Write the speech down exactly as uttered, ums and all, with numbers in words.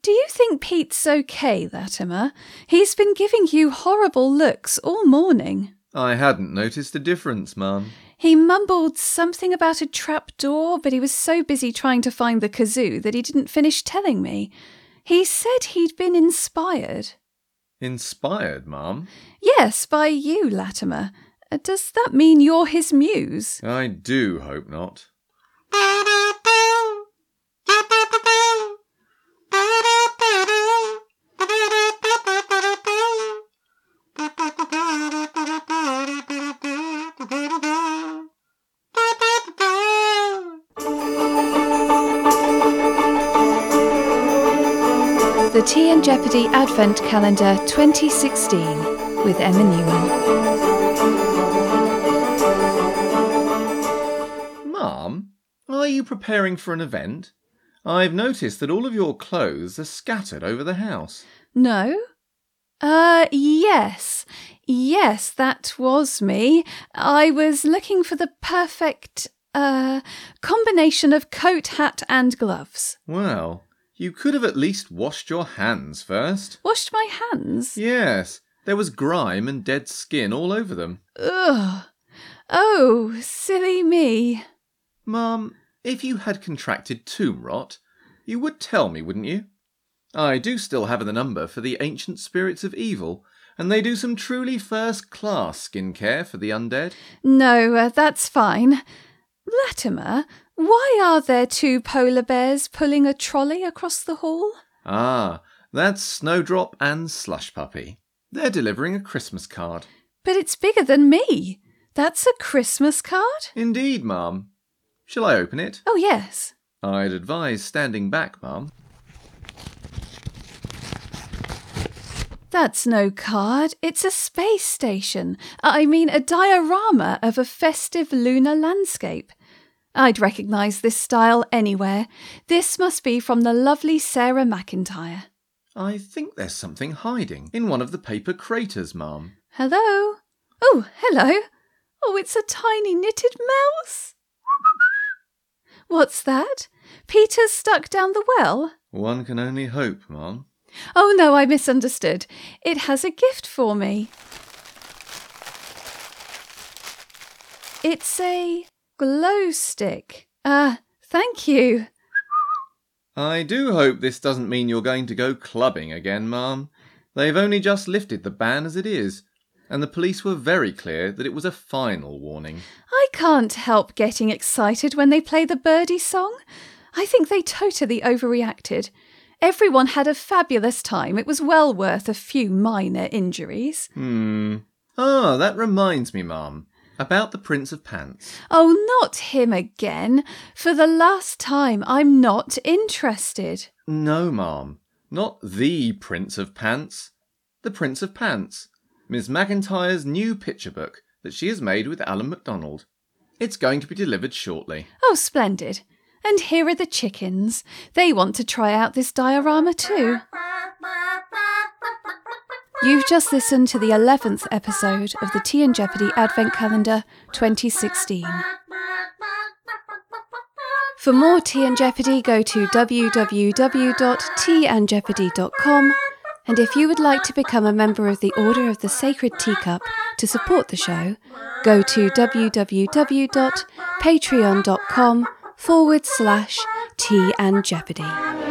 Do you think Pete's okay, Latimer? He's been giving you horrible looks all morning. I hadn't noticed a difference, Mum. He mumbled something about a trap door, but he was so busy trying to find the kazoo that he didn't finish telling me. He said he'd been inspired. Inspired, Mum? Yes, by you, Latimer. Does that mean you're his muse? I do hope not. The Tea and Jeopardy Advent Calendar twenty sixteen with Emma Newman. Mum, are you preparing for an event? I've noticed that all of your clothes are scattered over the house. No? Uh, yes. Yes, that was me. I was looking for the perfect, uh, combination of coat, hat and gloves. Well, you could have at least washed your hands first. Washed my hands? Yes, there was grime and dead skin all over them. Ugh. Oh, silly me. Mum, if you had contracted tomb rot, you would tell me, wouldn't you? I do still have the number for the ancient spirits of evil, and they do some truly first-class skincare for the undead. No, uh, that's fine. Latimer, why are there two polar bears pulling a trolley across the hall? Ah, that's Snowdrop and Slush Puppy. They're delivering a Christmas card. But it's bigger than me. That's a Christmas card? Indeed, Mum. Shall I open it? Oh, yes. I'd advise standing back, Mum. That's no card. It's a space station. I mean, a diorama of a festive lunar landscape. I'd recognise this style anywhere. This must be from the lovely Sarah McIntyre. I think there's something hiding in one of the paper craters, Mum. Hello? Oh, hello. Oh, it's a tiny knitted mouse. What's that? Peter's stuck down the well? One can only hope, Mum. Oh, no, I misunderstood. It has a gift for me. It's a glow stick. Ah, uh, thank you. I do hope this doesn't mean you're going to go clubbing again, Mum. They've only just lifted the ban as it is, and the police were very clear that it was a final warning. I can't help getting excited when they play the Birdie song. I think they totally overreacted. Everyone had a fabulous time. It was well worth a few minor injuries. Hmm. Ah, that reminds me, Mum, about the Prince of Pants. Oh, not him again. For the last time, I'm not interested. No, Mum. Not the Prince of Pants. The Prince of Pants. Miss McIntyre's new picture book that she has made with Alan MacDonald. It's going to be delivered shortly. Oh, splendid. And here are the chickens. They want to try out this diorama too. You've just listened to the eleventh episode of the Tea and Jeopardy Advent Calendar twenty sixteen. For more Tea and Jeopardy, go to w w w dot tea and jeopardy dot com. And if you would like to become a member of the Order of the Sacred Teacup to support the show, go to w w w dot patreon dot com forward slash tea and jeopardy.